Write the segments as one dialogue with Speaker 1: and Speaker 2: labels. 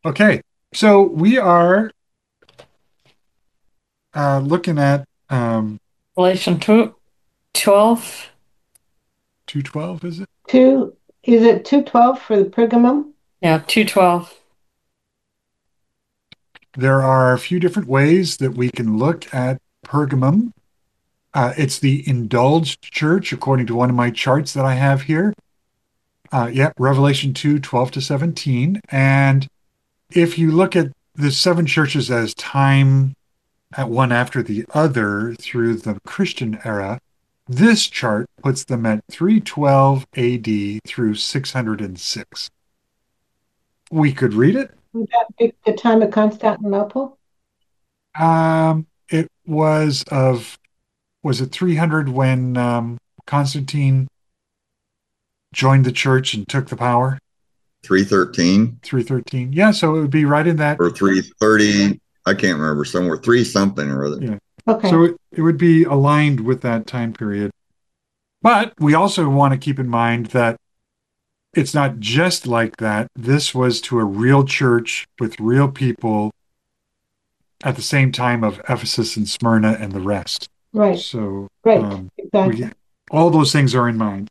Speaker 1: Okay, so we are looking at
Speaker 2: Revelation 12.
Speaker 1: 212, is it?
Speaker 3: Two, is it 212 for the Pergamum?
Speaker 2: Yeah, 2:12.
Speaker 1: There are a few different ways that we can look at Pergamum. It's the indulged church, according to one of my charts that I have here. Yeah, Revelation 2, 12 to 17. And if you look at the seven churches as time at one after the other through the Christian era, this chart puts them at 312 AD through 606. We could read it.
Speaker 3: Would that be the time of Constantinople?
Speaker 1: It was it 300 when Constantine joined the church and took the power?
Speaker 4: 313
Speaker 1: 313. Yeah, so it would be right in that.
Speaker 4: or 330. I can't remember, somewhere three something or other.
Speaker 1: Yeah.
Speaker 3: Okay.
Speaker 1: So it would be aligned with that time period. But we also want to keep in mind that it's not just like that. This was to a real church with real people at the same time of Ephesus and Smyrna and the rest.
Speaker 3: Right,
Speaker 1: So
Speaker 3: right, exactly.
Speaker 1: all those things are in mind.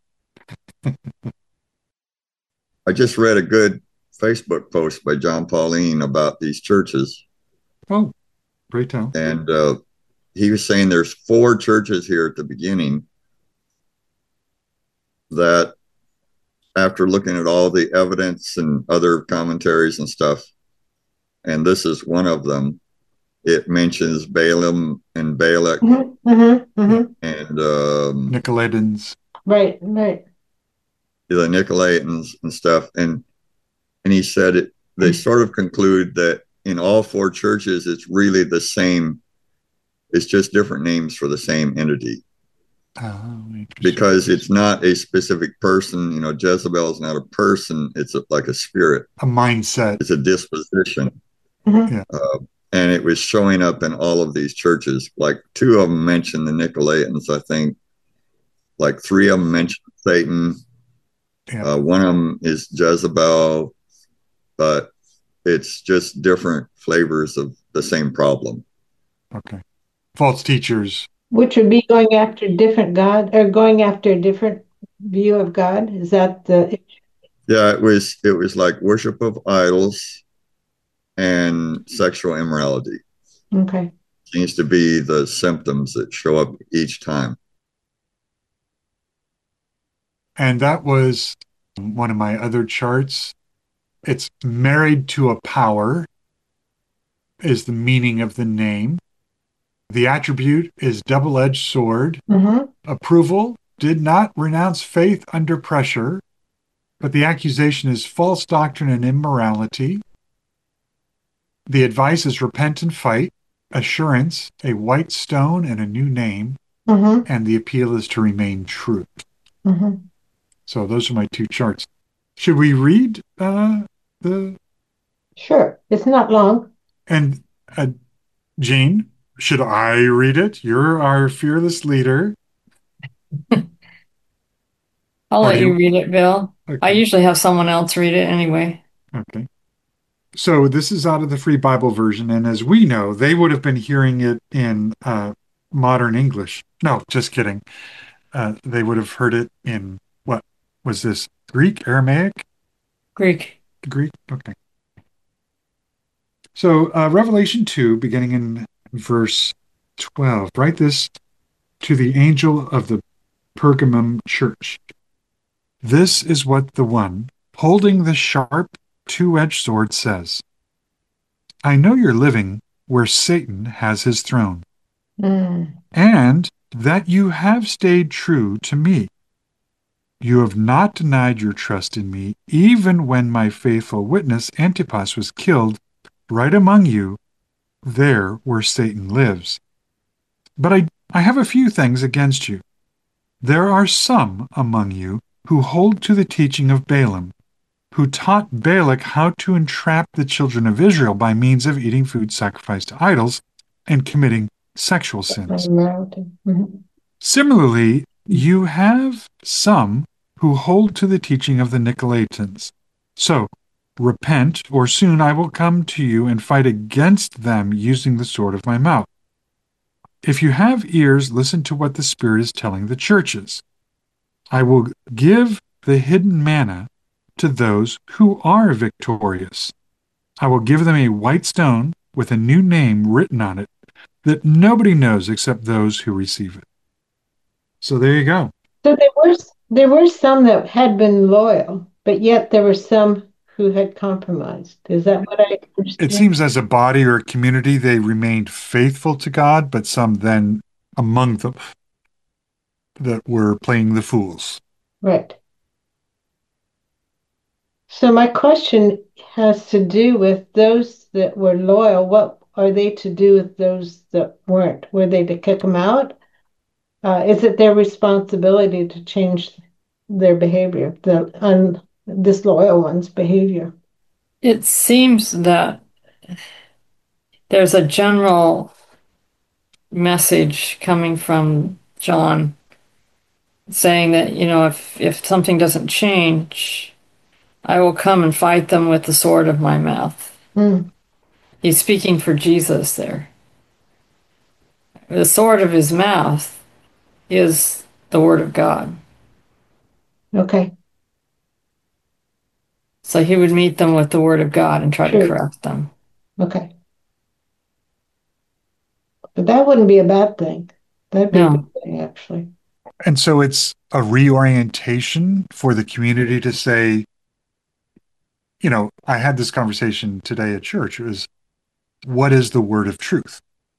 Speaker 4: I just read a good Facebook post by John Pauline about these churches,
Speaker 1: Oh, great tell.
Speaker 4: and he was saying there's four churches here at the beginning that, after looking at all the evidence and other commentaries and stuff, and this is one of them, it mentions Balaam and Balak and
Speaker 1: Nicolaitans.
Speaker 3: Right, right.
Speaker 4: the Nicolaitans and stuff, and he said they sort of conclude that in all four churches it's really the same. It's just different names for the same entity,
Speaker 1: Oh,
Speaker 4: because it's not a specific person. Jezebel is not a person. It's like a spirit.
Speaker 1: a mindset.
Speaker 4: It's a disposition.
Speaker 1: Yeah.
Speaker 4: And it was showing up in all of these churches. Like two of them mentioned the Nicolaitans, I think. Like three of them mentioned Satan.
Speaker 1: Yeah.
Speaker 4: One of them is Jezebel, but it's just different flavors of the same problem.
Speaker 1: Okay. False teachers.
Speaker 3: Which would be going after different God or going after a different view of God. Is that the
Speaker 4: Yeah, it was like worship of idols and sexual immorality.
Speaker 3: okay?
Speaker 4: Seems to be the symptoms that show up each time.
Speaker 1: And that was one of my other charts. It's married to a power, is the meaning of the name. The attribute is double-edged sword.
Speaker 3: Mm-hmm.
Speaker 1: Approval did not renounce faith under pressure, but the accusation is false doctrine and immorality. The advice is repent and fight. Assurance, a white stone and a new name.
Speaker 3: Mm-hmm.
Speaker 1: And the appeal is to remain true.
Speaker 3: Mm-hmm.
Speaker 1: So those are my two charts. Should we read the
Speaker 3: Sure. It's not long.
Speaker 1: and Jean? Should I read it? You're our fearless leader.
Speaker 2: I'll
Speaker 1: Or
Speaker 2: let
Speaker 1: do
Speaker 2: you
Speaker 1: you?
Speaker 2: read it, Bill. I
Speaker 1: Okay.
Speaker 2: usually have someone else read it anyway.
Speaker 1: Okay. So this is out of the Free Bible version, and as we know, they would have been hearing it in modern English. No, just kidding. They would have heard it in what was this? Greek, Aramaic?
Speaker 2: Greek.
Speaker 1: Greek? Okay. So Revelation 2, beginning in verse 12, write this to the angel of the Pergamum church. This is what the one holding the sharp two-edged sword says. I know you're living where Satan has his throne,
Speaker 3: Mm.
Speaker 1: and that you have stayed true to me. You have not denied your trust in me, even when my faithful witness Antipas was killed right among you, there where Satan lives. But I have a few things against you. There are some among you who hold to the teaching of Balaam, who taught Balak how to entrap the children of Israel by means of eating food sacrificed to idols and committing sexual sins.
Speaker 3: Mm-hmm.
Speaker 1: Similarly, you have some who hold to the teaching of the Nicolaitans. So, Repent, or soon I will come to you and fight against them using the sword of my mouth. If you have ears, listen to what the Spirit is telling the churches. I will give the hidden manna to those who are victorious. I will give them a white stone with a new name written on it that nobody knows except those who receive it. So there you go.
Speaker 3: So there were some that had been loyal, but yet there were some who had compromised. Is that what I understand?
Speaker 1: It seems as a body or a community, they remained faithful to God, but some then among them that were playing the fools.
Speaker 3: Right. So my question has to do with those that were loyal. What are they to do with those that weren't? Were they to kick them out? Is it their responsibility to change their behavior, the disloyal one's behavior?
Speaker 2: It seems that there's a general message coming from John saying that, if something doesn't change, I will come and fight them with the sword of my mouth.
Speaker 3: Mm,
Speaker 2: He's speaking for Jesus there. The sword of his mouth is the word of God.
Speaker 3: okay,
Speaker 2: So he would meet them with the word of God and try to
Speaker 3: True.
Speaker 2: correct them.
Speaker 3: okay. But that wouldn't be a bad thing. That'd be a
Speaker 2: No.
Speaker 3: good thing, actually.
Speaker 1: And so it's a reorientation for the community to say, I had this conversation today at church. It was, what is the word of truth?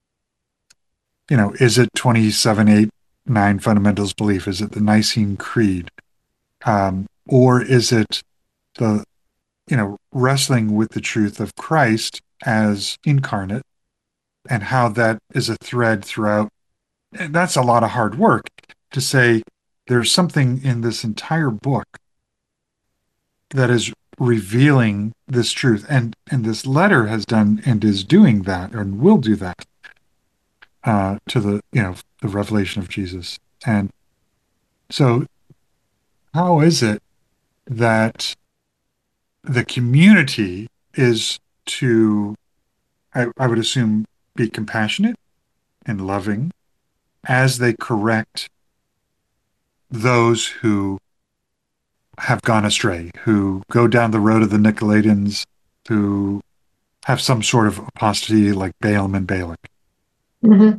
Speaker 1: Is it 27:8:9 fundamentals belief? Is it the Nicene Creed? Or is it the, wrestling with the truth of Christ as incarnate and how that is a thread throughout? And that's a lot of hard work to say there's something in this entire book that is revealing this truth. And this letter has done and is doing that and will do that to the revelation of Jesus. And so how is it that the community is to, I would assume, be compassionate and loving as they correct those who have gone astray, who go down the road of the Nicolaitans, who have some sort of apostasy like Balaam and Balak?
Speaker 3: Mm-hmm.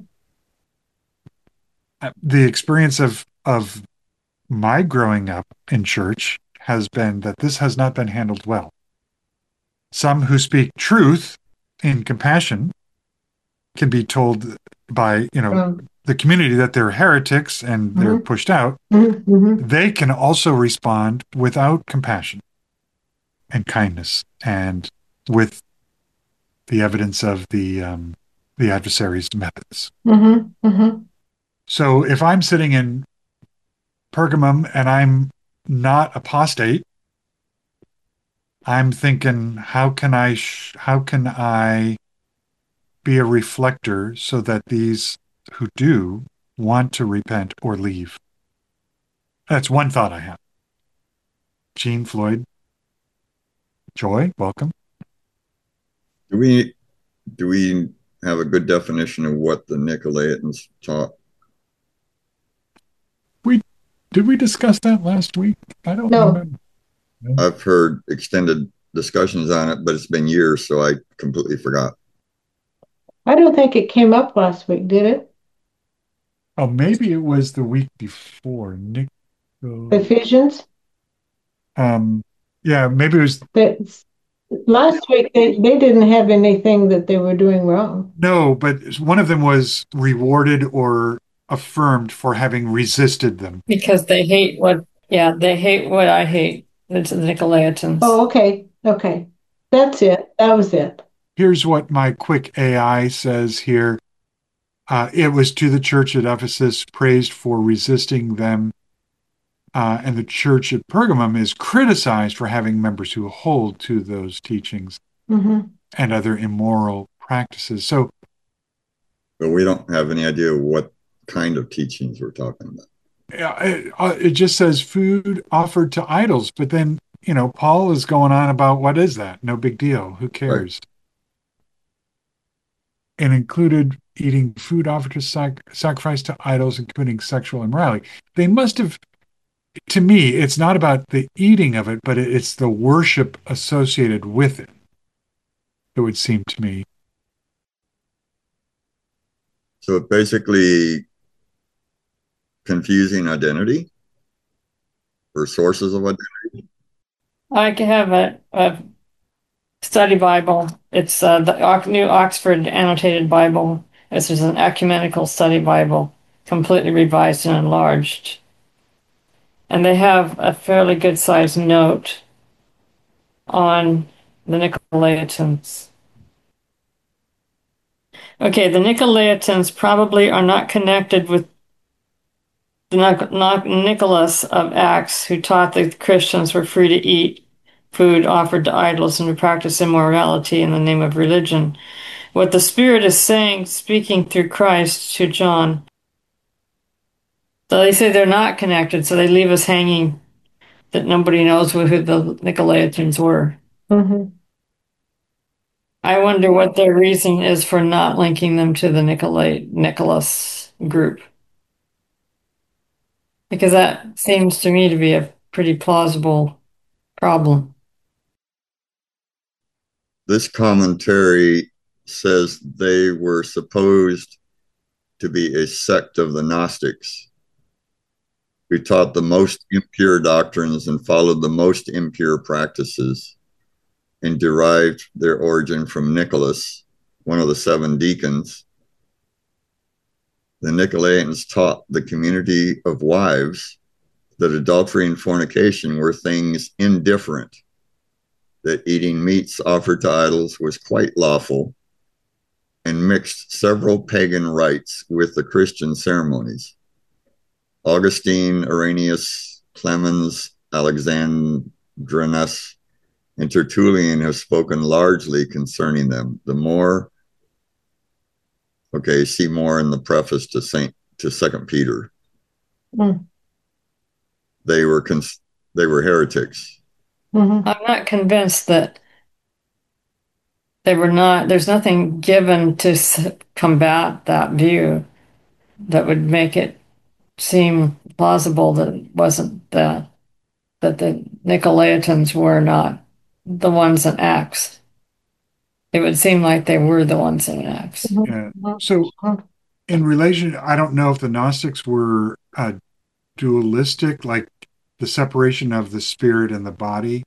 Speaker 1: The experience of my growing up in church has been that this has not been handled well. Some who speak truth in compassion can be told by, the community that they're heretics and they're pushed out.
Speaker 3: Mm-hmm.
Speaker 1: They can also respond without compassion and kindness and with the evidence of the adversary's methods.
Speaker 3: Mm-hmm. Mm-hmm.
Speaker 1: So if I'm sitting in Pergamum and I'm not apostate, I'm thinking, how can I be a reflector so that these who do want to repent or leave? That's one thought I have. Jean, Floyd, Joy, welcome.
Speaker 4: Do we have a good definition of what the Nicolaitans taught?
Speaker 1: Did we discuss that last week? I don't
Speaker 3: No.
Speaker 1: remember.
Speaker 4: I've heard extended discussions on it, but it's been years, so I completely forgot.
Speaker 3: I don't think it came up last week, did it?
Speaker 1: Oh, maybe it was the week before.
Speaker 3: Ephesians?
Speaker 1: Yeah, maybe it was.
Speaker 3: Last week, they didn't have anything that they were doing wrong.
Speaker 1: No, but one of them was rewarded or affirmed for having resisted them.
Speaker 2: Because they hate what I hate. It's the Nicolaitans.
Speaker 3: Oh, okay. Okay. That's it. That was it.
Speaker 1: Here's what my quick AI says here. It was to the church at Ephesus praised for resisting them. And the church at Pergamum is criticized for having members who hold to those teachings and other immoral practices. So,
Speaker 4: but we don't have any idea what kind of teachings we're talking about.
Speaker 1: It just says food offered to idols, but then, Paul is going on about what is that? No big deal. Who cares? And included eating food offered to sacrifice to idols and committing sexual immorality. They must have, to me, it's not about the eating of it, but it's the worship associated with it. It would seem to me.
Speaker 4: So basically confusing identity or sources of identity.
Speaker 2: I can have a study Bible. It's the New Oxford Annotated Bible. This is an ecumenical study Bible, completely revised and enlarged. And they have a fairly good sized note on the Nicolaitans. Okay, the Nicolaitans probably are not connected with Nicholas of Acts, who taught that Christians were free to eat food offered to idols and to practice immorality in the name of religion. What the Spirit is saying, speaking through Christ to John. So they say they're not connected, so they leave us hanging that nobody knows who the Nicolaitans were.
Speaker 3: Mm-hmm.
Speaker 2: I wonder what their reason is for not linking them to the Nicholas group. Because that seems to me to be a pretty plausible problem.
Speaker 4: This commentary says they were supposed to be a sect of the Gnostics who taught the most impure doctrines and followed the most impure practices and derived their origin from Nicholas, one of the 7 deacons. The Nicolaitans taught the community of wives that adultery and fornication were things indifferent, that eating meats offered to idols was quite lawful, and mixed several pagan rites with the Christian ceremonies. Augustine, Irenaeus, Clemens, Alexandrinus, and Tertullian have spoken largely concerning them. See more in the preface to Second Peter.
Speaker 3: Mm.
Speaker 4: They were heretics.
Speaker 3: Mm-hmm.
Speaker 2: I'm not convinced that they were not, there's nothing given to combat that view that would make it seem plausible that it wasn't that the Nicolaitans were not the ones in Acts. It would seem like they were the ones in Acts.
Speaker 1: Yeah. So in relation, I don't know if the Gnostics were dualistic, like the separation of the spirit and the body.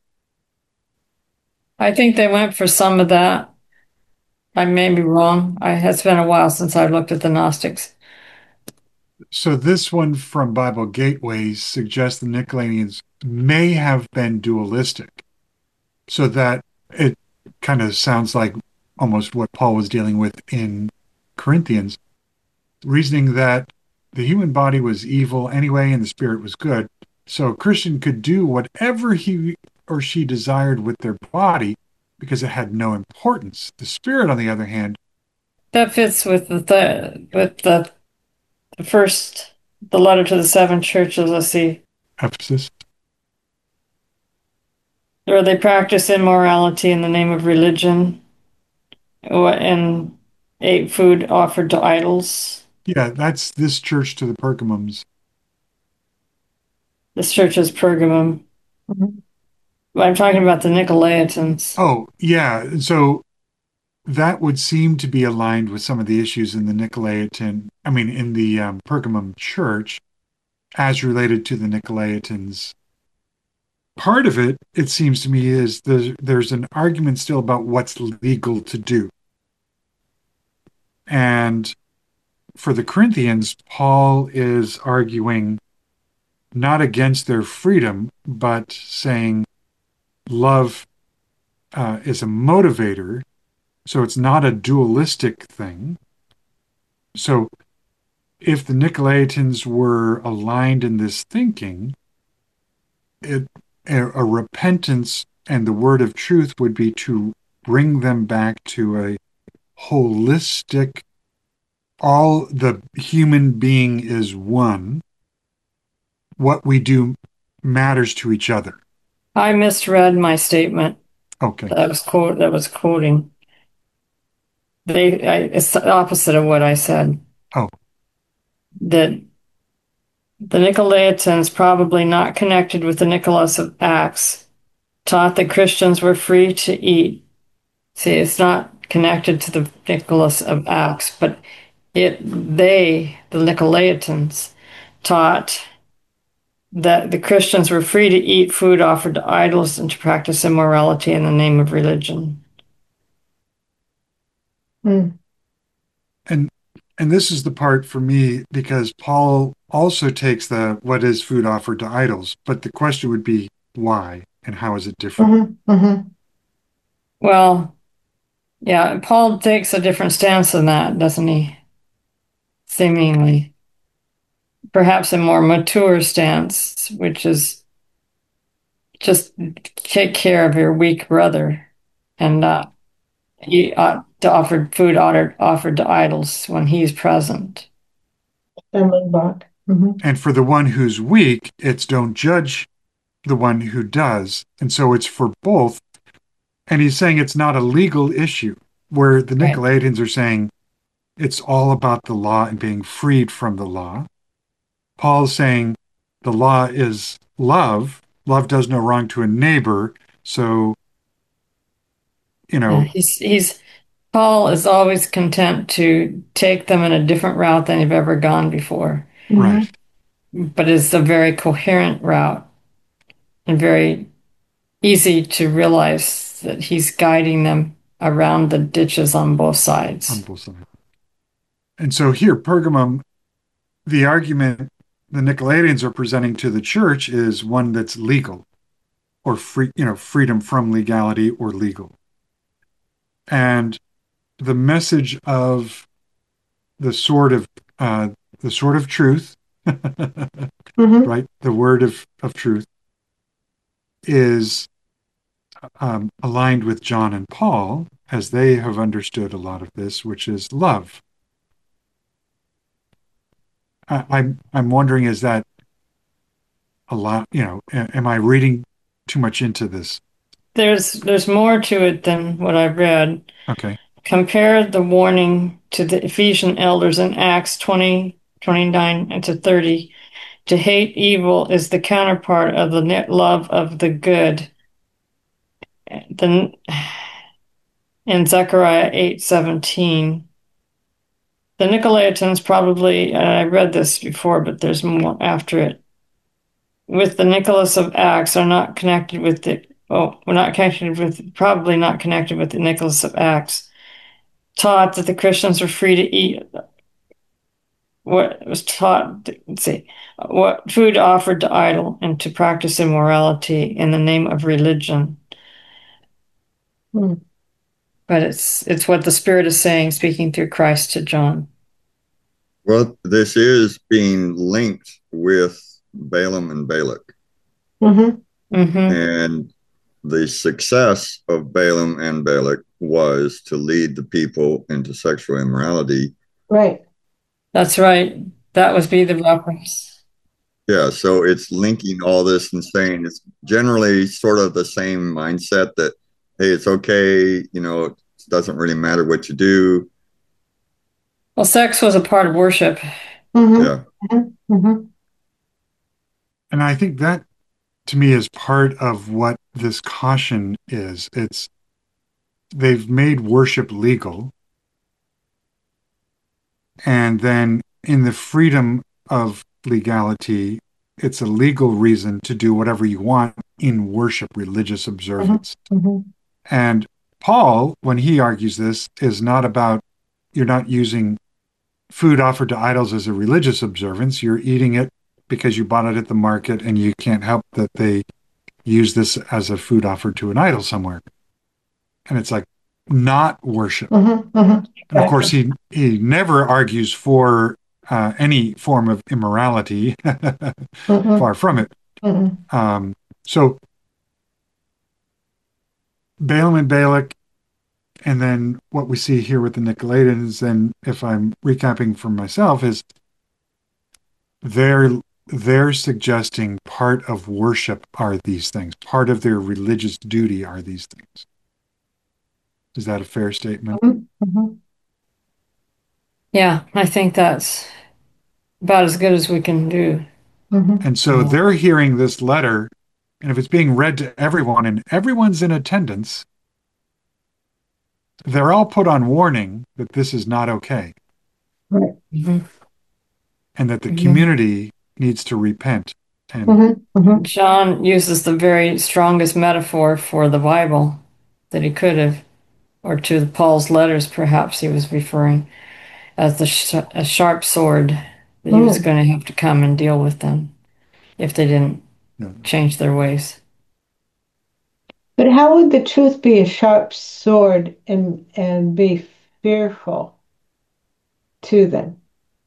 Speaker 2: I think they went for some of that. I may be wrong. It's been a while since I looked at the Gnostics.
Speaker 1: So this one from Bible Gateway suggests the Nicolaitans may have been dualistic, so that it kind of sounds like almost what Paul was dealing with in Corinthians, reasoning that the human body was evil anyway and the spirit was good. So a Christian could do whatever he or she desired with their body because it had no importance. The spirit, on the other hand,
Speaker 2: that fits with the first, the letter to the 7 churches. Let's see.
Speaker 1: Ephesus.
Speaker 2: Where they practice immorality in the name of religion and ate food offered to idols.
Speaker 1: Yeah, that's this church to the Pergamums.
Speaker 2: This church is Pergamum.
Speaker 3: Mm-hmm.
Speaker 2: I'm talking about the Nicolaitans.
Speaker 1: Oh, yeah. So that would seem to be aligned with some of the issues in the in the Pergamum church as related to the Nicolaitans. Part of it, it seems to me, is there's an argument still about what's legal to do. And for the Corinthians, Paul is arguing not against their freedom, but saying love is a motivator. So it's not a dualistic thing. So if the Nicolaitans were aligned in this thinking, a repentance and the word of truth would be to bring them back to a holistic, all the human being is one. What we do matters to each other.
Speaker 2: I misread my statement
Speaker 1: Okay.
Speaker 2: that was quoting. It's the opposite of what I said.
Speaker 1: Oh,
Speaker 2: That the Nicolaitans, probably not connected with the Nicholas of Acts, taught that Christians were free to eat. See, it's not connected to the Nicholas of Acts, but the Nicolaitans, taught that the Christians were free to eat food offered to idols and to practice immorality in the name of religion.
Speaker 3: Mm.
Speaker 1: and this is the part for me because Paul also takes the what is food offered to idols, but the question would be why and how is it different?
Speaker 3: Mm-hmm. Mm-hmm.
Speaker 2: Well, yeah, Paul takes a different stance than that, doesn't he? Seemingly. Perhaps a more mature stance, which is just take care of your weak brother and he ought to offer food offered to idols when he's present.
Speaker 3: Stumbling block. Mm-hmm.
Speaker 1: And for the one who's weak, it's don't judge the one who does. And so it's for both. And he's saying it's not a legal issue, where the
Speaker 2: Right.
Speaker 1: Nicolaitans are saying it's all about the law and being freed from the law. Paul's saying the law is love. Love does no wrong to a neighbor. So,
Speaker 2: Yeah, he's Paul is always content to take them in a different route than they've ever gone before,
Speaker 3: Mm-hmm.
Speaker 1: right.
Speaker 2: but it's a very coherent route and very easy to realize that he's guiding them around the ditches on both
Speaker 1: On
Speaker 2: sides.
Speaker 1: both sides. And so here, Pergamum, the argument the Nicolaitans are presenting to the church is one that's legal or free, freedom from legality or legal. And the message of the sword of truth,
Speaker 3: Mm-hmm.
Speaker 1: right? The word of truth is aligned with John and Paul as they have understood a lot of this, which is love. I'm wondering, is that a lot? Am I reading too much into this?
Speaker 2: There's more to it than what I've read.
Speaker 1: Okay.
Speaker 2: Compare the warning to the Ephesian elders in Acts 20:29 and to 30. To hate evil is the counterpart of the love of the good. Then in Zechariah 8:17, the Nicolaitans probably, and I read this before, but there's more after it, with the Nicholas of Acts are not connected with the, we're not connected with, probably not connected with the Nicholas of Acts, taught that the Christians were free to eat what was taught, let's see, what food offered to idol and to practice immorality in the name of religion.
Speaker 3: Mm.
Speaker 2: But it's what the Spirit is saying, speaking through Christ to John.
Speaker 4: Well, this is being linked with Balaam and Balak.
Speaker 3: Mm-hmm.
Speaker 2: Mm-hmm.
Speaker 4: And the success of Balaam and Balak was to lead the people into sexual immorality.
Speaker 3: Right.
Speaker 2: That's right. That would be the reference.
Speaker 4: Yeah, so it's linking all this and saying it's generally sort of the same mindset that, hey, it's okay, it doesn't really matter what you do.
Speaker 2: Well, sex was a part of worship.
Speaker 3: Mm-hmm.
Speaker 4: Yeah.
Speaker 3: Mm-hmm. Mm-hmm.
Speaker 1: And I think that to me is part of what this caution is. They've made worship legal. And then in the freedom of legality, it's a legal reason to do whatever you want in worship, religious observance.
Speaker 3: Mm-hmm.
Speaker 1: And Paul, when he argues this, is not about you're not using food offered to idols as a religious observance. You're eating it because you bought it at the market and you can't help that they use this as a food offered to an idol somewhere. And it's like not worship.
Speaker 3: Mm-hmm. Mm-hmm.
Speaker 1: And of course, he never argues for any form of immorality.
Speaker 3: Mm-hmm.
Speaker 1: Far from it.
Speaker 3: Mm-hmm.
Speaker 1: So Balaam and Balak, and then what we see here with the Nicolaitans, and if I'm recapping for myself, is they're they're suggesting part of worship are these things. Part of their religious duty are these things. Is that a fair statement?
Speaker 3: Mm-hmm.
Speaker 2: Yeah, I think that's about as good as we can do.
Speaker 3: Mm-hmm.
Speaker 1: And so they're hearing this letter, and if it's being read to everyone and everyone's in attendance, they're all put on warning that this is not okay
Speaker 3: Right.
Speaker 2: Mhm.
Speaker 1: and that the
Speaker 2: Mhm.
Speaker 1: community needs to repent. And
Speaker 3: Mm-hmm. Mm-hmm.
Speaker 2: John uses the very strongest metaphor for the Bible that he could have, or to Paul's letters, perhaps he was referring, as a sharp sword that he was going to have to come and deal with them if they didn't change their ways.
Speaker 3: But how would the truth be a sharp sword and be fearful to them?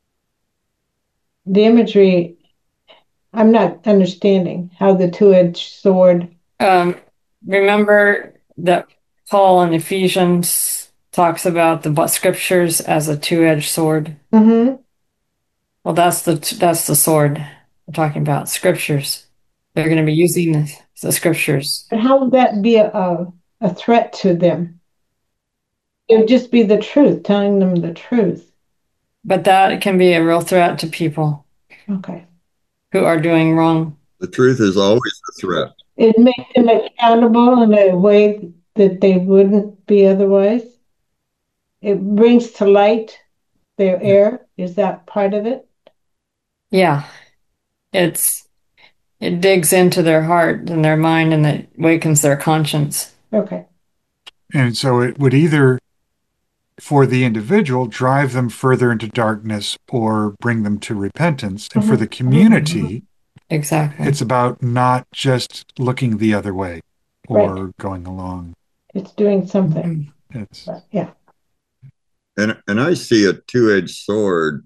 Speaker 3: The imagery, I'm not understanding how the two-edged sword.
Speaker 2: Remember that Paul in Ephesians talks about the scriptures as a two-edged sword.
Speaker 3: Mm-hmm.
Speaker 2: Well, that's the sword we're talking about. Scriptures. They're going to be using the scriptures.
Speaker 3: But how would that be a threat to them? It would just be the truth, telling them the truth.
Speaker 2: But that can be a real threat to people
Speaker 3: Okay.
Speaker 2: who are doing wrong.
Speaker 4: The truth is always a threat.
Speaker 3: It makes them accountable in a way that they wouldn't be otherwise. It brings to light their error. Is that part of it?
Speaker 2: Yeah. It digs into their heart and their mind and it wakens their conscience.
Speaker 3: Okay.
Speaker 1: And so it would either, for the individual, drive them further into darkness or bring them to repentance. And for the community,
Speaker 2: exactly,
Speaker 1: it's about not just looking the other way or
Speaker 3: Right.
Speaker 1: going along.
Speaker 3: It's doing something.
Speaker 1: It's
Speaker 3: Yeah.
Speaker 4: And I see a two-edged sword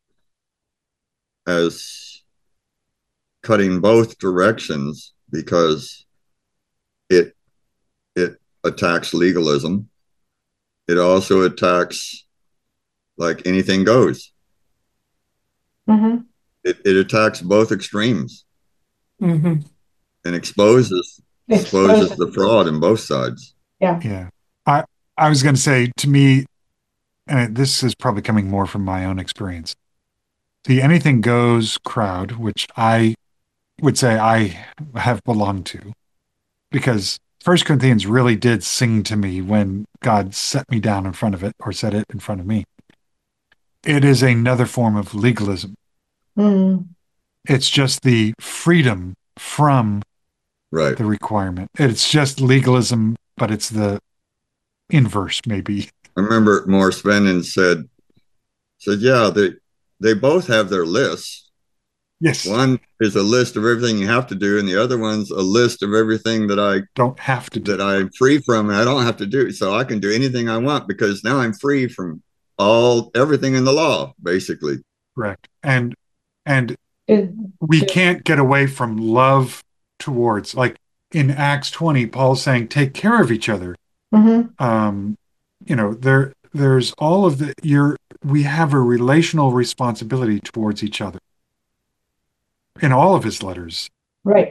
Speaker 4: as cutting both directions because it attacks legalism. It also attacks like anything goes.
Speaker 3: Mm-hmm.
Speaker 4: It attacks both extremes
Speaker 2: Mhm.
Speaker 4: and exposes the fraud in both sides.
Speaker 3: Yeah.
Speaker 1: Yeah. I was going to say, to me, and this is probably coming more from my own experience, the anything goes crowd, which I would say I have belonged to, because First Corinthians really did sing to me when God set me down in front of it or set it in front of me. It is another form of legalism.
Speaker 3: Mm-hmm.
Speaker 1: It's just the freedom from
Speaker 4: Right.
Speaker 1: the requirement. It's just legalism, but it's the inverse, maybe.
Speaker 4: I remember Morris Vennon said, yeah, they both have their lists.
Speaker 1: Yes.
Speaker 4: One is a list of everything you have to do, and the other one's a list of everything that I
Speaker 1: don't have to do,
Speaker 4: that I'm free from, and I don't have to do. So I can do anything I want because now I'm free from everything in the law, basically.
Speaker 1: Correct. And we can't get away from love towards, like in Acts 20, Paul's saying, take care of each other.
Speaker 3: Mm-hmm.
Speaker 1: There's all of we have a relational responsibility towards each other in all of his letters.
Speaker 3: Right.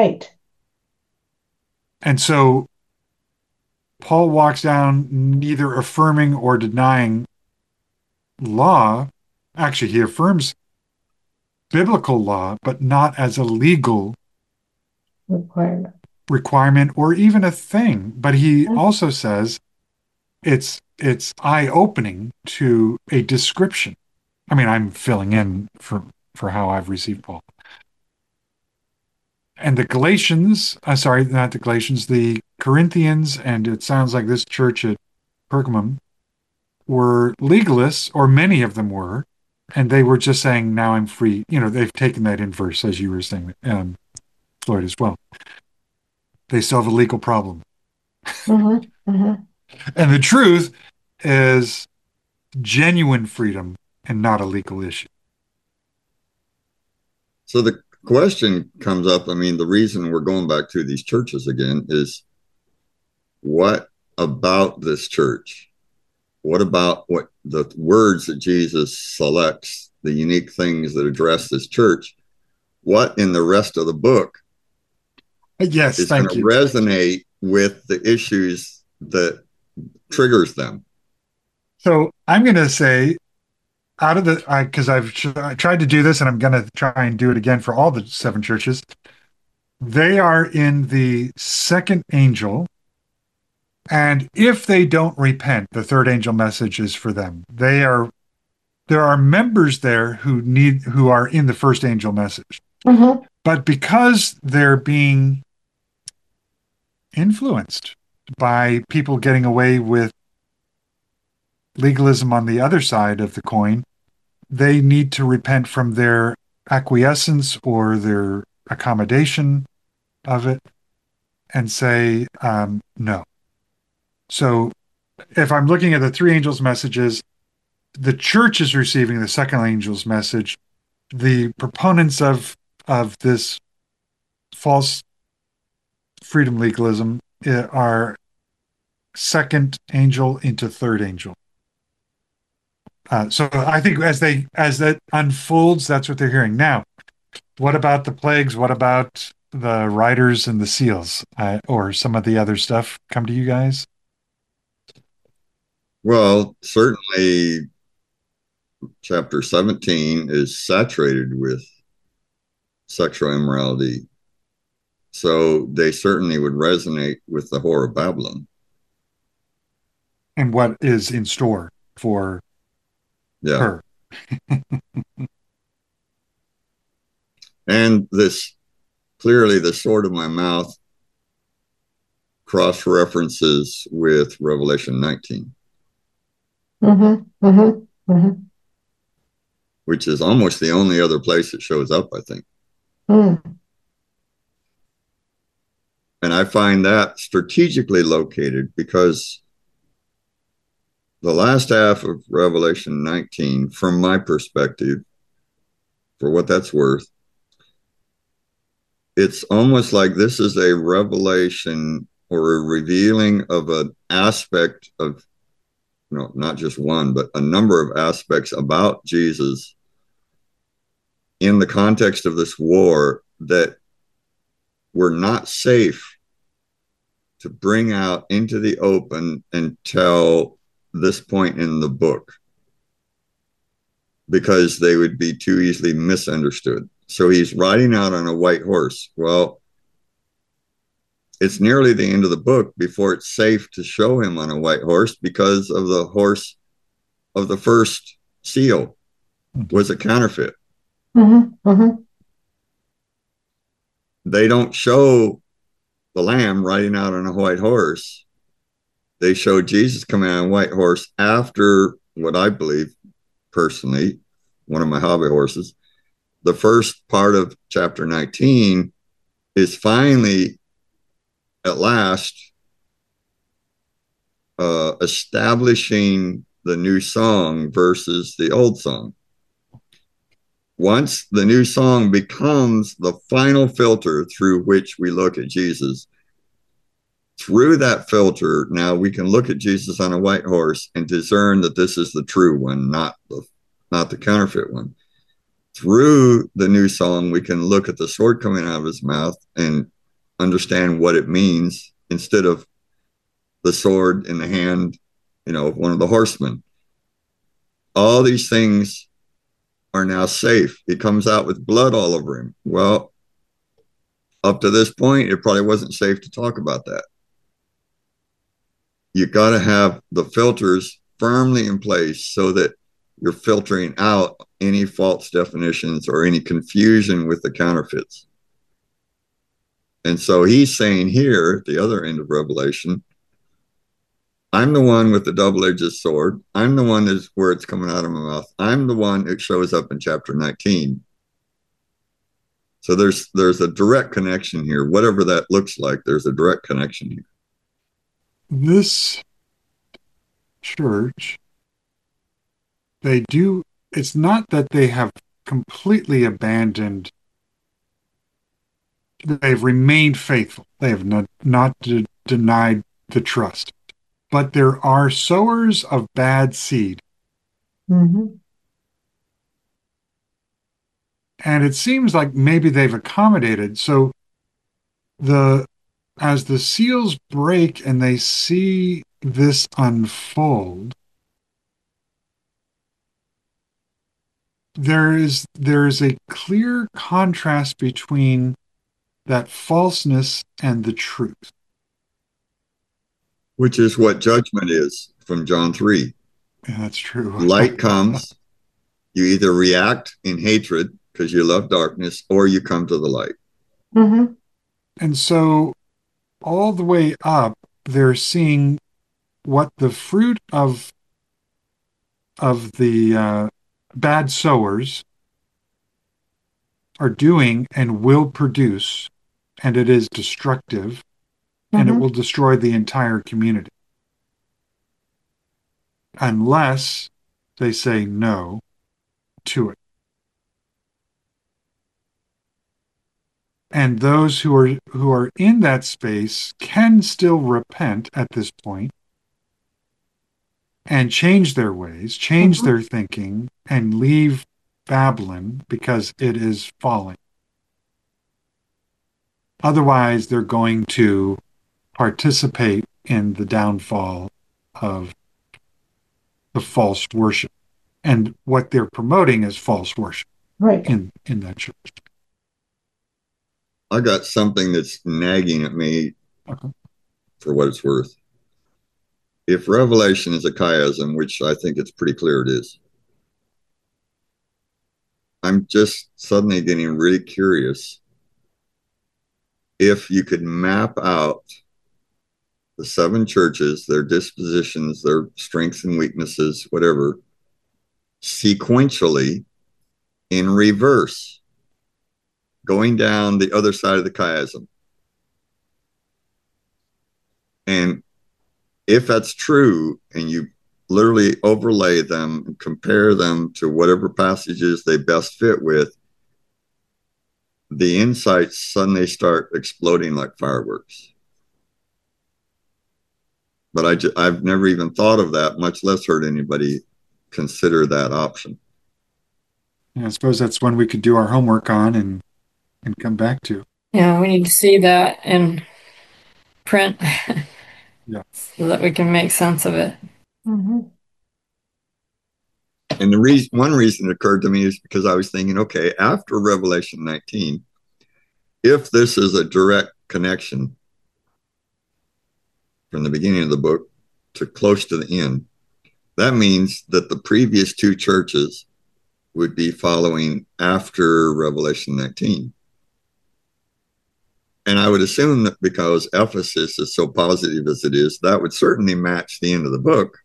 Speaker 1: And so Paul walks down neither affirming or denying law. Actually, he affirms biblical law, but not as a legal requirement or even a thing. But he also says it's eye-opening to a description. I mean, I'm filling in for how I've received Paul. And the Galatians, not the Galatians, the Corinthians, and it sounds like this church at Pergamum were legalists, or many of them were, and they were just saying, now I'm free. They've taken that inverse, as you were saying, Floyd, as well. They still have a legal problem.
Speaker 3: Mm-hmm. Mm-hmm.
Speaker 1: And the truth is genuine freedom and not a legal issue.
Speaker 4: So the question comes up, I mean, the reason we're going back to these churches again is, what about this church? What about what the words that Jesus selects, the unique things that address this church? what in the rest of the book
Speaker 1: Yes,
Speaker 4: is going
Speaker 1: thank
Speaker 4: to
Speaker 1: you.
Speaker 4: resonate with the issues that triggers them.
Speaker 1: So I'm going to say, out of the, because I tried to do this and I'm going to try and do it again for all the seven churches. They are in the second angel. And if they don't repent, the third angel message is for them. There are members there who are in the first angel message.
Speaker 3: Mm-hmm.
Speaker 1: But because they're being influenced by people getting away with legalism on the other side of the coin, they need to repent from their acquiescence or their accommodation of it and say, no. So if I'm looking at the three angels' messages, the church is receiving the second angel's message. The proponents of this false freedom legalism are second angel into third angel. So I think as that unfolds, that's what they're hearing. Now, what about the plagues? What about the riders and the seals, or some of the other stuff? Come to you guys.
Speaker 4: Well, certainly chapter 17 is saturated with sexual immorality. So they certainly would resonate with the whore of Babylon.
Speaker 1: And what is in store for her?
Speaker 4: And this clearly, the sword of my mouth cross references with Revelation 19,
Speaker 3: Mm-hmm. Mm-hmm. Mm-hmm.
Speaker 4: which is almost the only other place it shows up, I think.
Speaker 3: Mm.
Speaker 4: And I find that strategically located because the last half of Revelation 19, from my perspective, for what that's worth, it's almost like this is a revelation or a revealing of an aspect of, not just one, but a number of aspects about Jesus in the context of this war that were not safe to bring out into the open until this point in the book, because they would be too easily misunderstood. So he's riding out on a white horse. Well, it's nearly the end of the book before it's safe to show him on a white horse, because of the horse of the first seal was a counterfeit.
Speaker 3: Mm-hmm. Mm-hmm.
Speaker 4: They don't show the lamb riding out on a white horse. They show Jesus coming on a white horse after what I believe, personally, one of my hobby horses. The first part of chapter 19 is finally, at last, establishing the new song versus the old song. Once the new song becomes the final filter through which we look at Jesus, through that filter, now we can look at Jesus on a white horse and discern that this is the true one, not the counterfeit one. Through the new song, we can look at the sword coming out of his mouth and understand what it means, instead of the sword in the hand, of one of the horsemen. All these things are now safe. He comes out with blood all over him. Well, up to this point, it probably wasn't safe to talk about that. You got to have the filters firmly in place so that you're filtering out any false definitions or any confusion with the counterfeits. And so he's saying here, at the other end of Revelation, I'm the one with the double-edged sword. I'm the one that's where it's coming out of my mouth. I'm the one that shows up in chapter 19. So there's a direct connection here. Whatever that looks like, there's a direct connection here.
Speaker 1: This church, it's not that they have completely abandoned, they've remained faithful. They have not denied the trust. But there are sowers of bad seed.
Speaker 3: Mm-hmm.
Speaker 1: And it seems like maybe they've accommodated. So as the seals break and they see this unfold, there is a clear contrast between that falseness and the truth.
Speaker 4: Which is what judgment is from John 3.
Speaker 1: Yeah, that's true.
Speaker 4: Light comes, you either react in hatred because you love darkness, or you come to the light.
Speaker 3: Mm-hmm.
Speaker 1: And so all the way up, they're seeing what the fruit of the bad sowers are doing and will produce, and it is destructive, and it will destroy the entire community. Unless they say no to it. And those who are in that space can still repent at this point and change their ways, change their thinking, and leave Babylon because it is falling. Otherwise, they're going to participate in the downfall of the false worship. And what they're promoting is false worship in that church.
Speaker 4: I got something that's nagging at me for what it's worth. If Revelation is a chiasm, which I think it's pretty clear it is, I'm just suddenly getting really curious if you could map out the 7 churches, their dispositions, their strengths and weaknesses, whatever, sequentially in reverse, going down the other side of the chiasm. And if that's true, and you literally overlay them and compare them to whatever passages they best fit with, the insights suddenly start exploding like fireworks. But I've never even thought of that, much less heard anybody consider that option.
Speaker 1: Yeah, I suppose that's one we could do our homework on and come back to.
Speaker 2: Yeah, we need to see that in print
Speaker 1: Yeah.
Speaker 2: so that we can make sense of it.
Speaker 3: Mm-hmm.
Speaker 4: And one reason it occurred to me is because I was thinking, okay, after Revelation 19, if this is a direct connection from the beginning of the book to close to the end, that means that the previous 2 churches would be following after Revelation 19. And I would assume that because Ephesus is so positive as it is, that would certainly match the end of the book.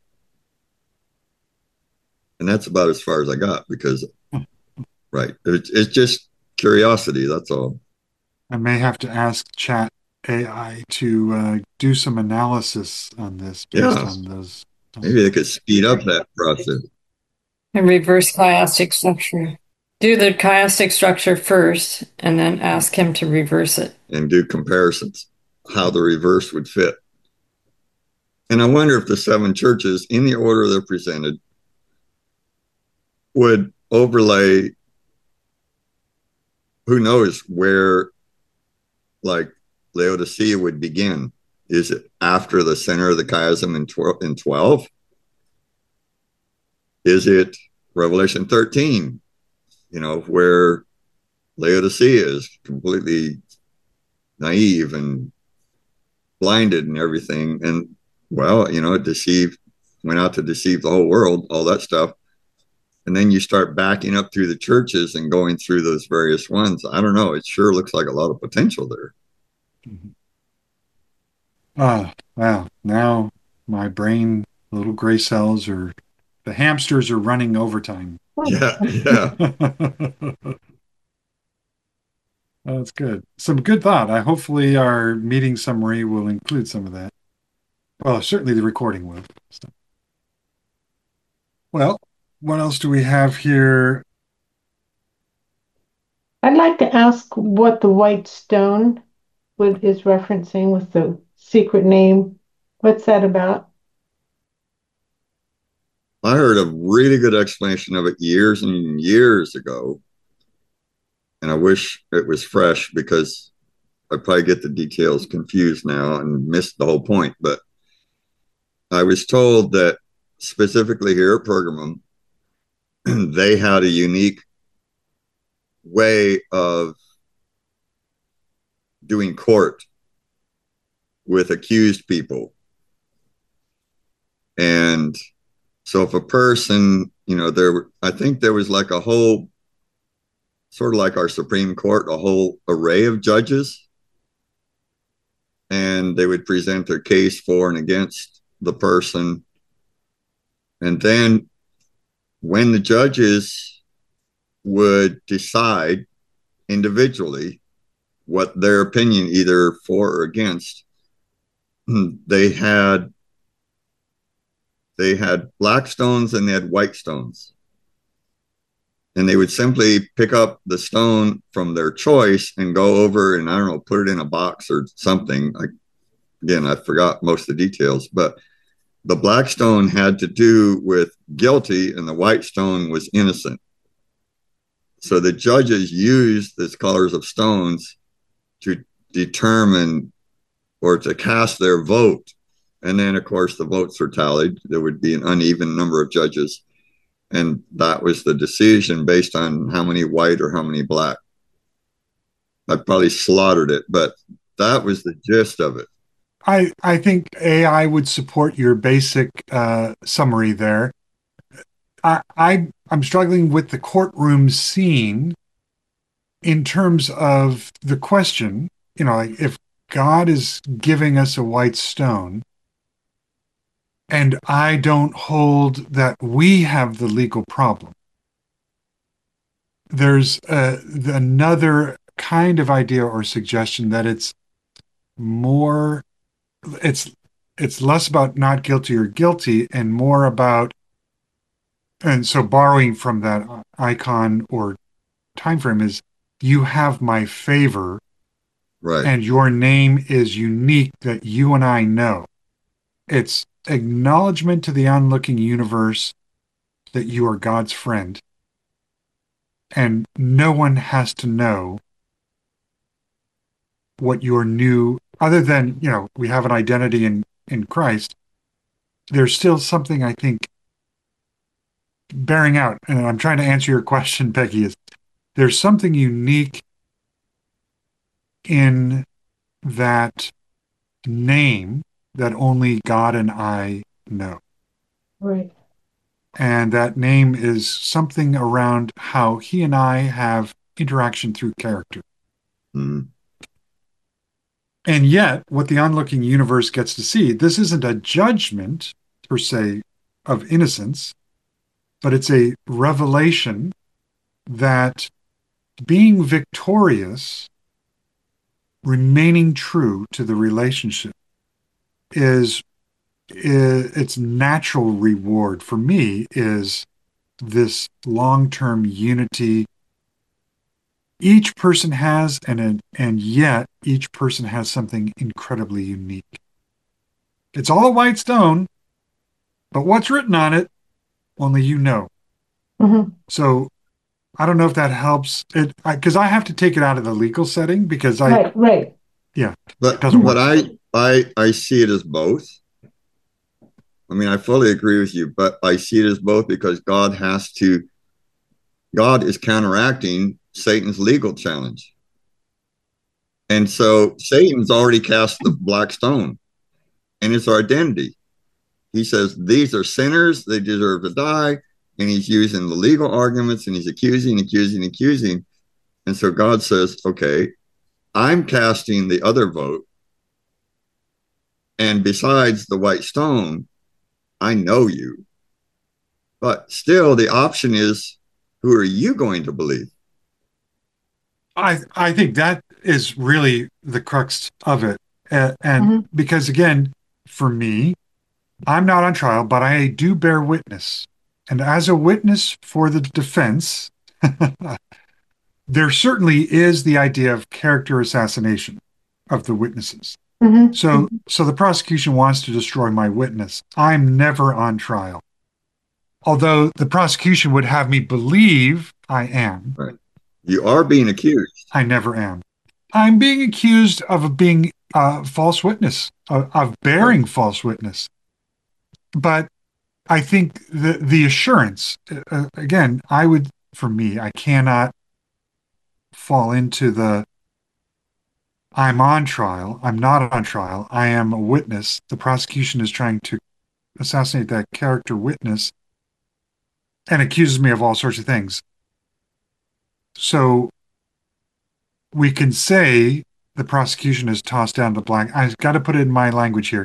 Speaker 4: And that's about as far as I got because, right, it's just curiosity, that's all.
Speaker 1: I may have to ask Chat AI to do some analysis on this based on those.
Speaker 4: Maybe they could speed up that process.
Speaker 2: And reverse chiastic structure. Do the chiastic structure first and then ask him to reverse it.
Speaker 4: And do comparisons, how the reverse would fit. And I wonder if the 7 churches, in the order they're presented, would overlay, who knows where, like, Laodicea would begin. Is it after the center of the chiasm in 12? Is it Revelation 13, where Laodicea is completely naive and blinded and everything? And, well, it went out to deceive the whole world, all that stuff. And then you start backing up through the churches and going through those various ones. I don't know. It sure looks like a lot of potential there.
Speaker 1: Wow. Now my brain, little gray cells, the hamsters are running overtime.
Speaker 4: Yeah.
Speaker 1: That's good. Some good thought. Hopefully our meeting summary will include some of that. Well, certainly the recording will. So. Well, what else do we have here?
Speaker 3: I'd like to ask what the white stone is referencing with the secret name. What's that about?
Speaker 4: I heard a really good explanation of it years and years ago. and I wish it was fresh because I probably get the details confused now and missed the whole point. But I was told that specifically here at Pergamum, they had a unique way of doing court with accused people. And so if a person, I think there was like a whole, sort of like our Supreme Court, a whole array of judges, and they would present their case for and against the person. And then when the judges would decide individually what their opinion, either for or against, they had black stones and they had white stones. And they would simply pick up the stone from their choice and go over and, I don't know, put it in a box or something. Again, I forgot most of the details, but the black stone had to do with guilty and the white stone was innocent. So the judges used these colors of stones to determine or to cast their vote. And then, of course, the votes were tallied. There would be an uneven number of judges. And that was the decision based on how many white or how many black. I probably slaughtered it, but that was the gist of it.
Speaker 1: I think AI would support your basic summary there. I'm struggling with the courtroom scene in terms of the question, like if God is giving us a white stone, and I don't hold that we have the legal problem. There's another kind of idea or suggestion that it's less about not guilty or guilty and more about, and so borrowing from that icon or time frame is, you have my favor,
Speaker 4: right?
Speaker 1: And your name is unique that you and I know. It's acknowledgement to the onlooking universe that you are God's friend, and no one has to know what your new, other than, we have an identity in Christ. There's still something, I think, bearing out, and I'm trying to answer your question, Peggy, is there's something unique in that name that only God and I know.
Speaker 3: Right.
Speaker 1: And that name is something around how he and I have interaction through character.
Speaker 4: Mm-hmm.
Speaker 1: And yet, what the onlooking universe gets to see, this isn't a judgment, per se, of innocence, but it's a revelation that being victorious, remaining true to the relationship, is its natural reward for me is this long-term unity each person has, and yet each person has something incredibly unique. It's all a white stone, but what's written on it, only you know.
Speaker 3: Mm-hmm.
Speaker 1: So I don't know if that helps, because I have to take it out of the legal setting because
Speaker 3: right.
Speaker 1: Yeah,
Speaker 4: but
Speaker 1: it doesn't work.
Speaker 4: I see it as both. I mean, I fully agree with you, but I see it as both because God is counteracting Satan's legal challenge. And so Satan's already cast the black stone, and it's our identity. He says, these are sinners, they deserve to die. And he's using the legal arguments and he's accusing. And so God says, okay, I'm casting the other vote. And besides the white stone, I know you. But still, the option is, who are you going to believe?
Speaker 1: I think that is really the crux of it. And because, again, for me, I'm not on trial, but I do bear witness. And as a witness for the defense, there certainly is the idea of character assassination of the witnesses.
Speaker 3: Mm-hmm.
Speaker 1: So the prosecution wants to destroy my witness. I'm never on trial. Although the prosecution would have me believe I am.
Speaker 4: Right. You are being accused.
Speaker 1: I never am. I'm being accused of being a false witness, of bearing false witness. But I think the assurance, again, for me, I cannot fall into I'm on trial. I'm not on trial. I am a witness. The prosecution is trying to assassinate that character witness and accuses me of all sorts of things. So we can say the prosecution is tossed down to black. I've got to put it in my language here.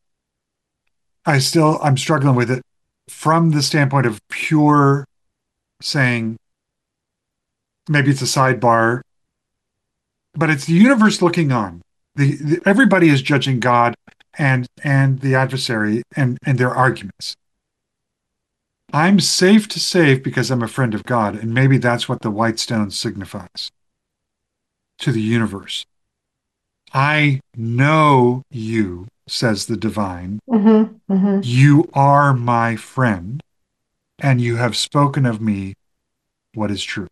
Speaker 1: I'm struggling with it from the standpoint of pure saying, maybe it's a sidebar, but it's the universe looking on. Everybody is judging God and the adversary and their arguments. I'm safe to save because I'm a friend of God, and maybe that's what the white stone signifies to the universe. I know you, says the divine.
Speaker 3: Mm-hmm. Mm-hmm.
Speaker 1: You are my friend, and you have spoken of me what is true.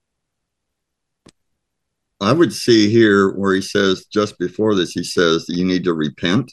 Speaker 4: I would see here where he says, just before this, he says that you need to repent.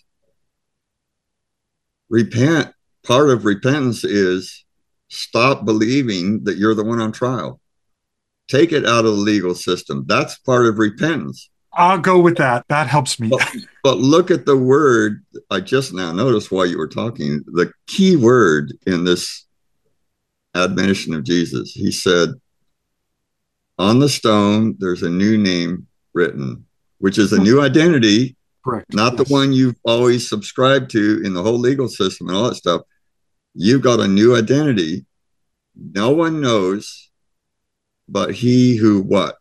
Speaker 4: Repent. Part of repentance is stop believing that you're the one on trial. Take it out of the legal system. That's part of repentance.
Speaker 1: I'll go with that. That helps me.
Speaker 4: But look at the word. I just now noticed while you were talking, the key word in this admonition of Jesus. He said, on the stone, there's a new name written, which is a new identity.
Speaker 1: Correct.
Speaker 4: Not the one you've always subscribed to in the whole legal system and all that stuff. You've got a new identity. No one knows but he who what?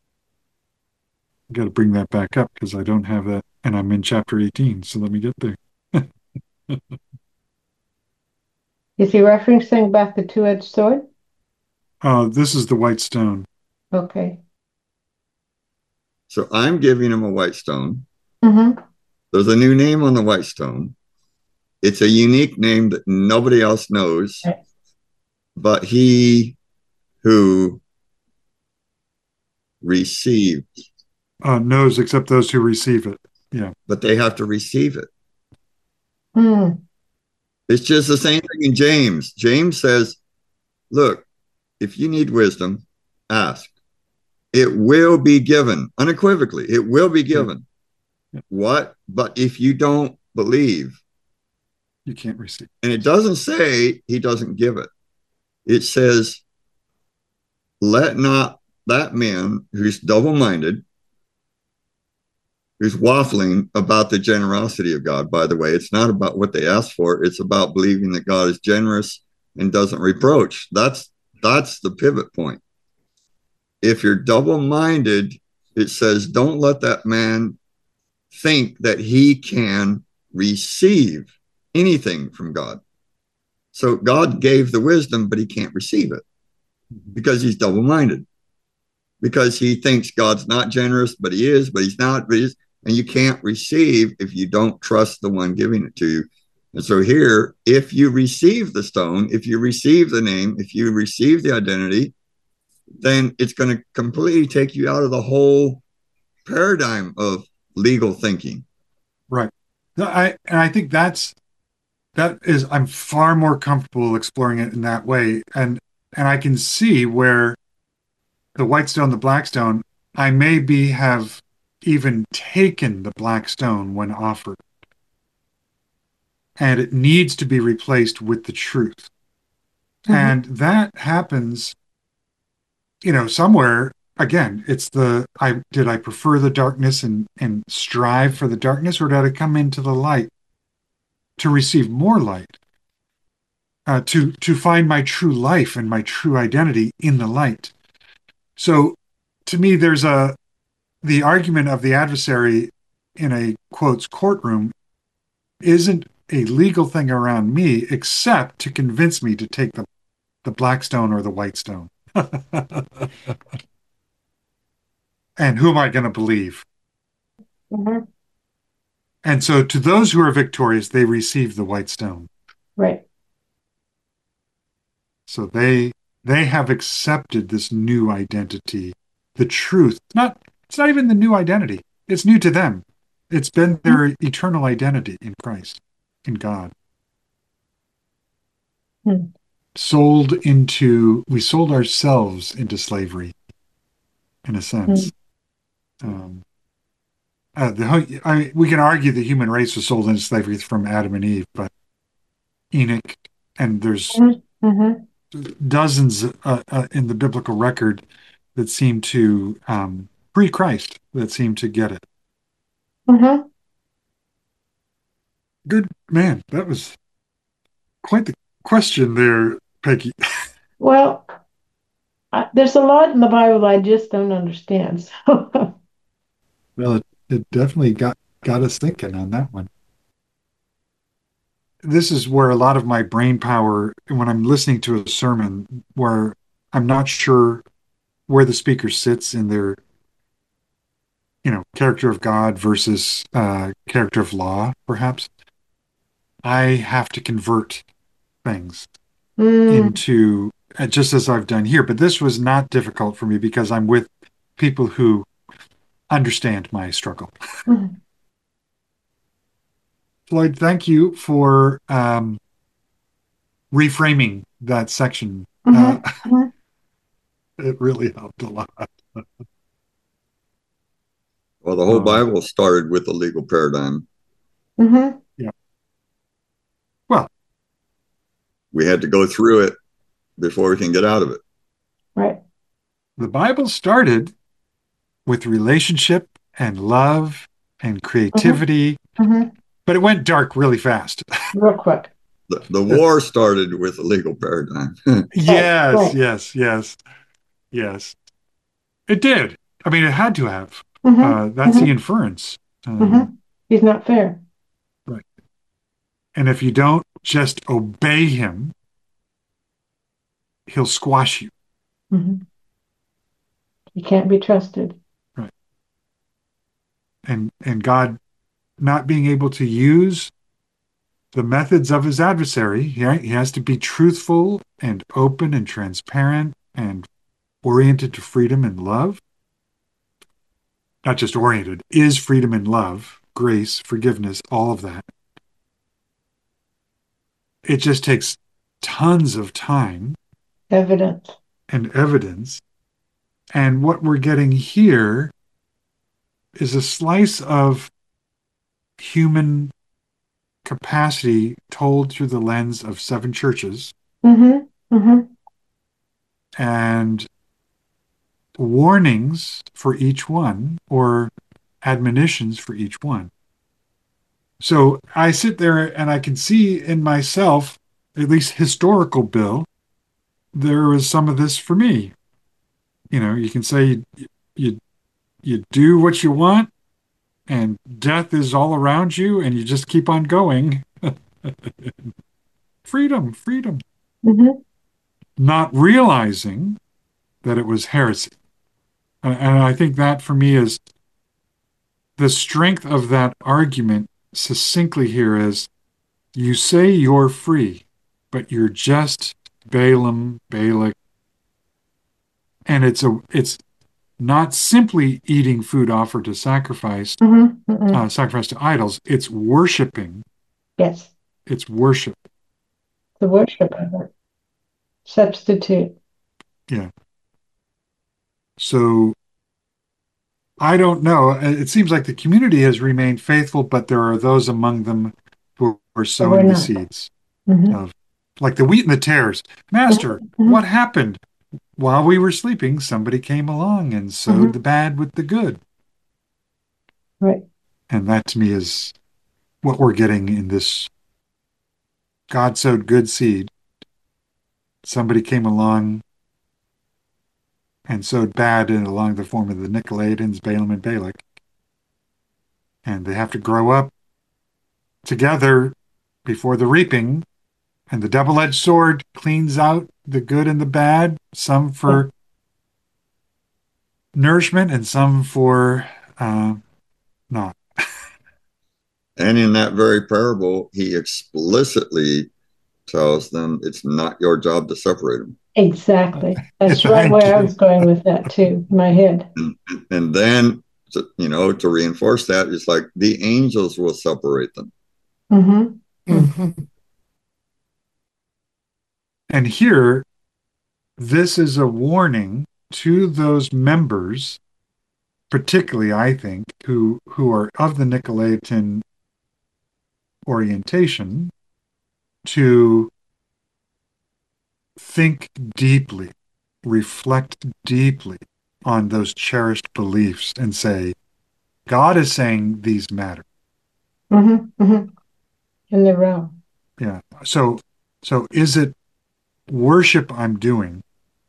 Speaker 1: I got to bring that back up because I don't have that. And I'm in chapter 18. So let me get there.
Speaker 3: Is he referencing back the two-edged sword?
Speaker 1: This is the white stone.
Speaker 3: Okay.
Speaker 4: So I'm giving him a white stone.
Speaker 3: Mm-hmm.
Speaker 4: There's a new name on the white stone. It's a unique name that nobody else knows, but he who receives.
Speaker 1: Knows except those who receive it. Yeah.
Speaker 4: But they have to receive it.
Speaker 3: Hmm.
Speaker 4: It's just the same thing in James. James says, look, if you need wisdom, ask. It will be given unequivocally. It will be given.
Speaker 1: Yeah.
Speaker 4: What? But if you don't believe,
Speaker 1: you can't receive.
Speaker 4: And it doesn't say he doesn't give it. It says, let not that man who's double-minded, who's waffling about the generosity of God, by the way, it's not about what they ask for. It's about believing that God is generous and doesn't reproach. That's the pivot point. If you're double-minded, it says, don't let that man think that he can receive anything from God. So God gave the wisdom, but he can't receive it because he's double-minded, because he thinks God's not generous, but he is, but he's not. And you can't receive if you don't trust the one giving it to you. And so here, if you receive the stone, if you receive the name, if you receive the identity, then it's going to completely take you out of the whole paradigm of legal thinking.
Speaker 1: Right. I think I'm far more comfortable exploring it in that way. And I can see where the white stone, the black stone, I maybe have even taken the black stone when offered. And it needs to be replaced with the truth. Mm-hmm. And that happens, somewhere. Again, it's did I prefer the darkness and strive for the darkness, or did I come into the light to receive more light, to find my true life and my true identity in the light? So to me, there's the argument of the adversary in a quotes courtroom isn't a legal thing around me, except to convince me to take the black stone or the white stone. And who am I going to believe?
Speaker 3: Mm-hmm.
Speaker 1: And so to those who are victorious, they receive the white stone.
Speaker 3: Right.
Speaker 1: So they have accepted this new identity the truth. It's not even the new identity. It's new to them. It's been their eternal identity in Christ, in God.
Speaker 3: Hmm.
Speaker 1: We sold ourselves into slavery, in a sense. We can argue the human race was sold into slavery from Adam and Eve, but Enoch, and there's
Speaker 3: Mm-hmm.
Speaker 1: dozens in the biblical record that seem to pre-Christ that seem to get it.
Speaker 3: Mm-hmm.
Speaker 1: Good man, that was quite the question there, Peggy.
Speaker 3: Well, there's a lot in the Bible I just don't understand. So.
Speaker 1: Well, it definitely got us thinking on that one. This is where a lot of my brain power, when I'm listening to a sermon, where I'm not sure where the speaker sits in their, character of God versus character of law, perhaps. I have to convert things into just as I've done here. But this was not difficult for me because I'm with people who understand my struggle.
Speaker 3: Mm-hmm.
Speaker 1: Floyd, thank you for reframing that section.
Speaker 3: Mm-hmm.
Speaker 1: It really helped a lot.
Speaker 4: Well, the whole Bible started with the legal paradigm.
Speaker 3: Mm-hmm.
Speaker 1: Yeah. Well,
Speaker 4: we had to go through it before we can get out of it.
Speaker 3: Right.
Speaker 1: The Bible started with relationship and love and creativity, but it went dark really fast.
Speaker 3: Real quick.
Speaker 4: The war started with the legal paradigm.
Speaker 1: Yes,
Speaker 3: right.
Speaker 1: yes. It did. I mean, it had to have. That's the inference.
Speaker 3: He's not fair.
Speaker 1: Right. And if you don't just obey him, he'll squash you.
Speaker 3: He can't be trusted.
Speaker 1: Right. And God not being able to use the methods of his adversary, he has to be truthful and open and transparent and oriented to freedom and love. Not just oriented, is freedom and love, grace, forgiveness, all of that. It just takes tons of time.
Speaker 3: Evidence.
Speaker 1: And evidence. And what we're getting here is a slice of human capacity told through the lens of 7 churches. And warnings for each one, or admonitions for each one. So I sit there and I can see in myself, at least historical Bill, there was some of this for me. You can say you do what you want and death is all around you and you just keep on going. Freedom. Not realizing that it was heresy. And I think that for me is the strength of that argument succinctly here is you say you're free, but you're just Balaam, Balak. And it's not simply eating food offered to sacrifice to idols. It's worshiping.
Speaker 3: Yes.
Speaker 1: It's worship.
Speaker 3: The worship of it. Substitute.
Speaker 1: Yeah. So I don't know. It seems like the community has remained faithful, but there are those among them who are sowing the seeds of, like the wheat and the tares. Master, what happened? While we were sleeping, somebody came along and sowed the bad with the good.
Speaker 3: Right.
Speaker 1: And that to me is what we're getting in this. God sowed good seed. Somebody came along and sowed bad along the form of the Nicolaitans, Balaam and Balak. And they have to grow up together before the reaping. And the double-edged sword cleans out the good and the bad, some for nourishment and some for not.
Speaker 4: And in that very parable, he explicitly tells them it's not your job to separate them.
Speaker 3: Exactly. That's right
Speaker 1: Thank
Speaker 3: where I
Speaker 1: you.
Speaker 3: was going with that too, in my head.
Speaker 4: And then, to reinforce that, it's like the angels will separate them.
Speaker 2: Mhm.
Speaker 1: And here, this is a warning to those members, particularly, I think, who are of the Nicolaitan orientation, to think deeply, reflect deeply on those cherished beliefs and say, God is saying these matter.
Speaker 3: In the realm.
Speaker 1: Yeah. So is it worship I'm doing?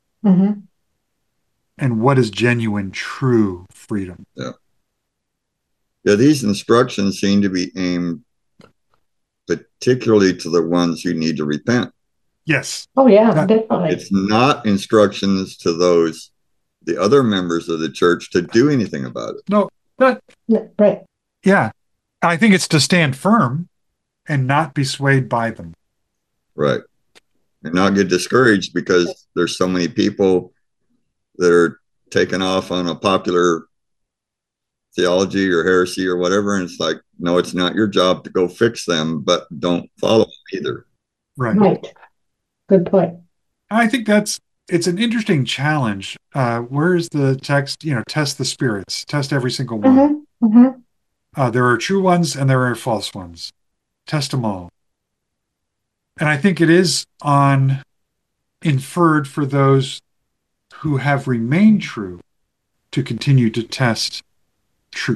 Speaker 1: And what is genuine, true freedom?
Speaker 4: Yeah. Yeah, these instructions seem to be aimed particularly to the ones who need to repent.
Speaker 1: Yes.
Speaker 3: Oh, yeah, definitely.
Speaker 4: It's not instructions to the other members of the church to do anything about it.
Speaker 1: No,
Speaker 3: right.
Speaker 1: Yeah. I think it's to stand firm and not be swayed by them.
Speaker 4: Right. And not get discouraged because there's so many people that are taken off on a popular theology or heresy or whatever. And it's like, no, it's not your job to go fix them, but don't follow them either.
Speaker 3: Right. Good point.
Speaker 1: I think it's an interesting challenge. Where's the text, test the spirits, test every single one. There are true ones and there are false ones. Test them all. And I think it is inferred for those who have remained true to continue to test truth.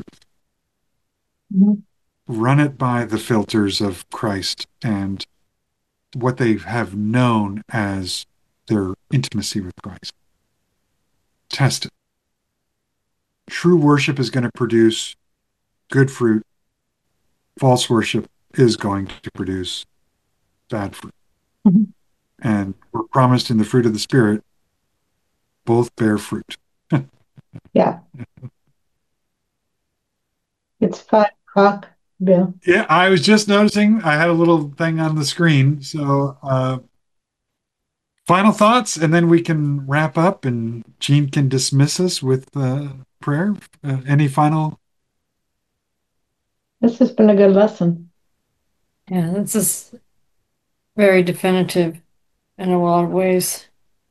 Speaker 1: Run it by the filters of Christ and what they have known as their intimacy with Christ. Test it. True worship is going to produce good fruit. False worship is going to produce bad fruit. And we're promised in the fruit of the Spirit, both bear fruit.
Speaker 3: Yeah. It's 5:00, Bill.
Speaker 1: Yeah, I was just noticing I had a little thing on the screen. So final thoughts, and then we can wrap up and Jean can dismiss us with prayer. Any final?
Speaker 3: This has been a good lesson.
Speaker 2: Yeah, this is very definitive in a lot of ways.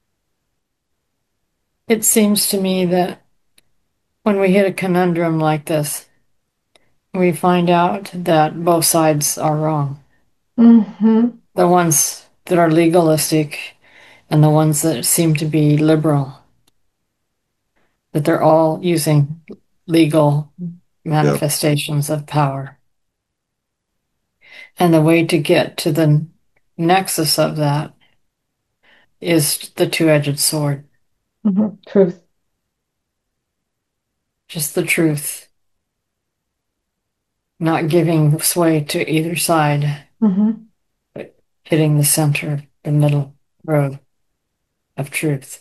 Speaker 2: It seems to me that when we hit a conundrum like this, we find out that both sides are wrong. The ones that are legalistic and the ones that seem to be liberal, that they're all using legal manifestations of power. And the way to get to the nexus of that is the two-edged sword.
Speaker 3: Truth.
Speaker 2: Just the truth. Not giving sway to either side, but hitting the center, the middle road of truth.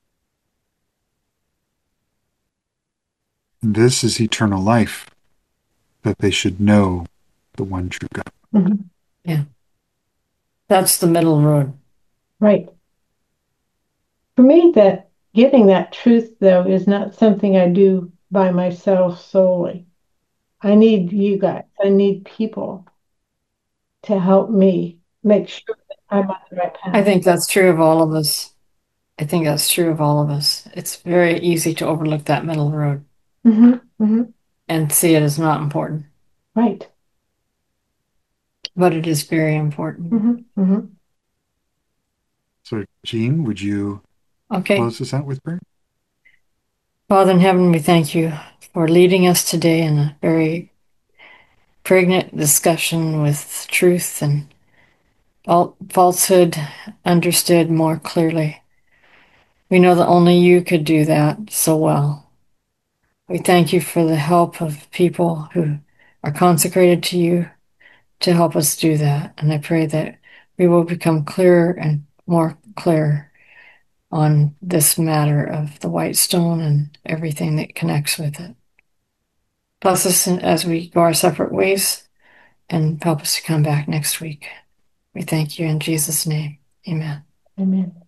Speaker 1: And this is eternal life, that they should know the one true God.
Speaker 2: Yeah. That's the middle road.
Speaker 3: Right. For me, that getting that truth, though, is not something I do by myself solely. I need you guys. I need people to help me make sure that I'm on the right path.
Speaker 2: I think that's true of all of us. It's very easy to overlook that middle road and see it as not important.
Speaker 3: Right.
Speaker 2: But it is very important.
Speaker 1: So, Jean, would you close us out with prayer?
Speaker 2: Father in heaven, we thank you for leading us today in a very pregnant discussion with truth and falsehood understood more clearly. We know that only you could do that so well. We thank you for the help of people who are consecrated to you to help us do that. And I pray that we will become clearer and more clear on this matter of the white stone and everything that connects with it. Bless us as we go our separate ways and help us to come back next week. We thank you in Jesus' name. Amen.
Speaker 3: Amen.